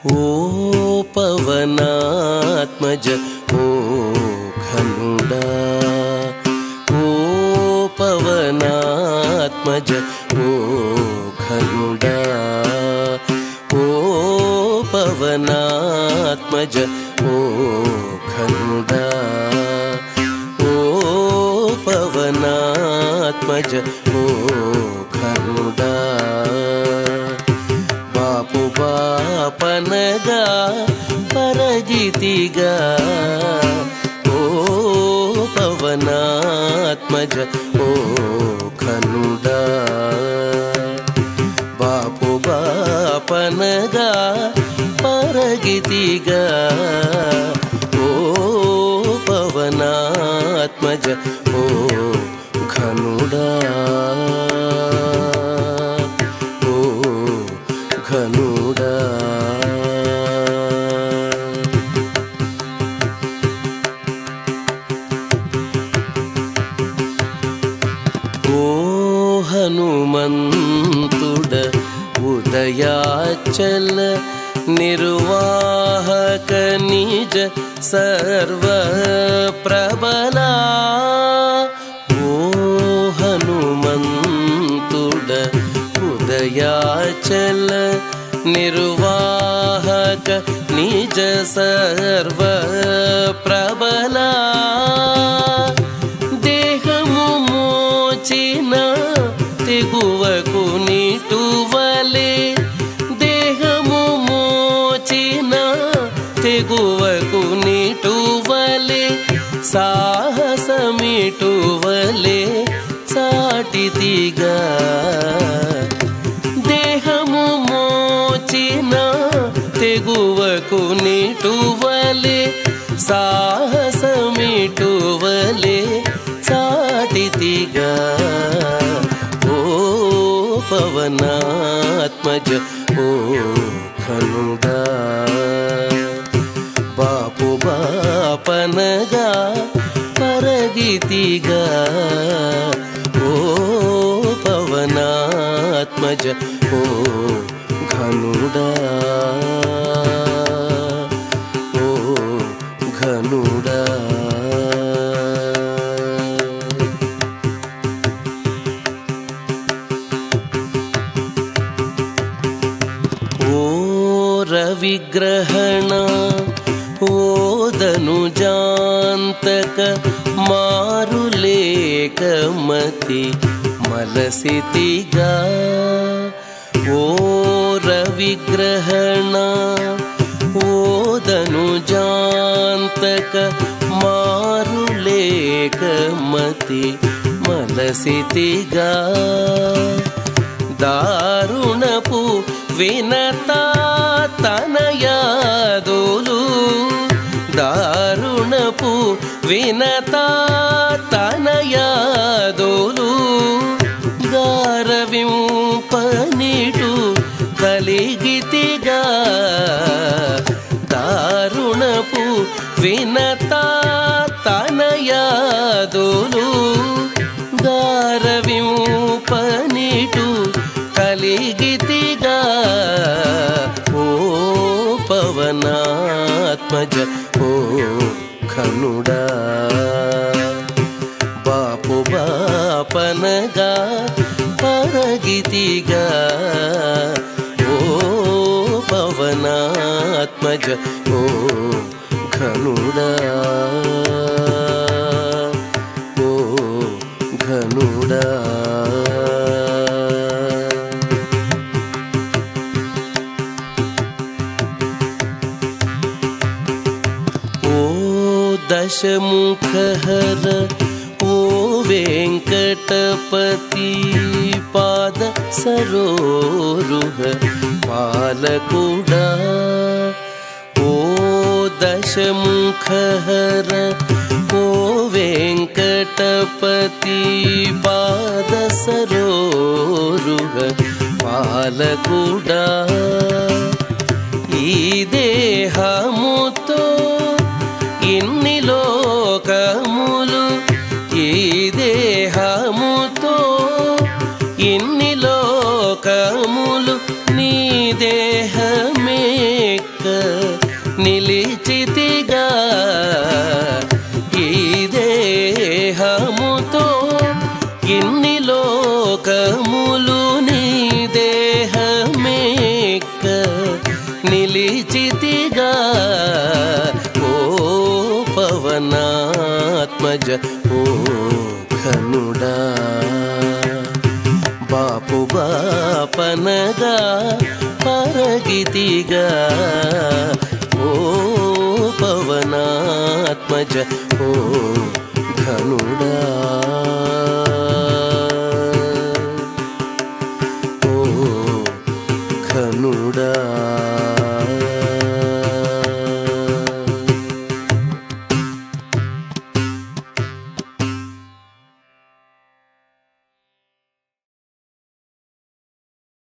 ओ पवनात्मज ओ घनुडा, ओ पवनात्मज ओ घनुडा, ओ पवनात्मज ओ घनुडा, ओ पवनात्मज ओ घनुडा। बापु बापनगा परगितिगा ओ पवनात्मज ओ घनुडा। बापु बापनगा परगितिगा ओ पवनात्मज ओ घनुडा, ओ घनुडा। ओ हनुमंतुड उदयाचल निर्वाहक निज सर्व प्रबला। ओ हनुमंतुड उदयाचल निर्वाहक निज सर्व प्रबला। देहमु मोचिन तेगुवकु निटुवले, देहमु मोचिन तेगुवकु निटुवले, साहसमिटुवले चाटितिगा। देहमु मोचिन तेगुवकु निटुवले, साहसमिटुवले चाटितिगा। ओ पवनात्मज ओ घनुडा। बापु बापनगा परगितिगा ओ पवनात्मज ओ घनुडा, ओ घनुडा। ओ रविग्रहण ओ धनुजान्तक मारुलेकमति मलसितिगा। ओ रविग्रहण ओ धनुजान्तक मारुलेकमति मलसितिगा। दारुणपु विनता तनयादोलु, दारुणपु विनता तनयादोलु। गारविंपनिटु కలిగితిగా। దారుణపు వినతా తనయాదులు, గారవింపనిటు కలిగితిగా। ఓ పవనాత్మజ ఓ घनुडा। बापु बापनगा परगितिगा ओ पवनात्मज ओ घनुडा, ओ घनुडा। दशमुखहर ओ वेंकटपति पाद सरोरुह पालकुडा। ओ दशमुखहर ओ वेंकटपति पाद सरोरुह पालकुडा। ఈ దేహముతో ఇన్ని లోకములు, ఈ దేహముతో ఇన్ని లోకములు నీ దేహమే నిలిచితిగా ఈ దేహముతో ఇన్ని లోకములు నీ దేహమేక నిలిచితిగా ఓ పవనాత్మజ ఓ ఘనుడా బాపు బాపనగా పరగితిగా ఓ పవనాత్మజ ఓ ఘనుడా ఓ ఘనుడా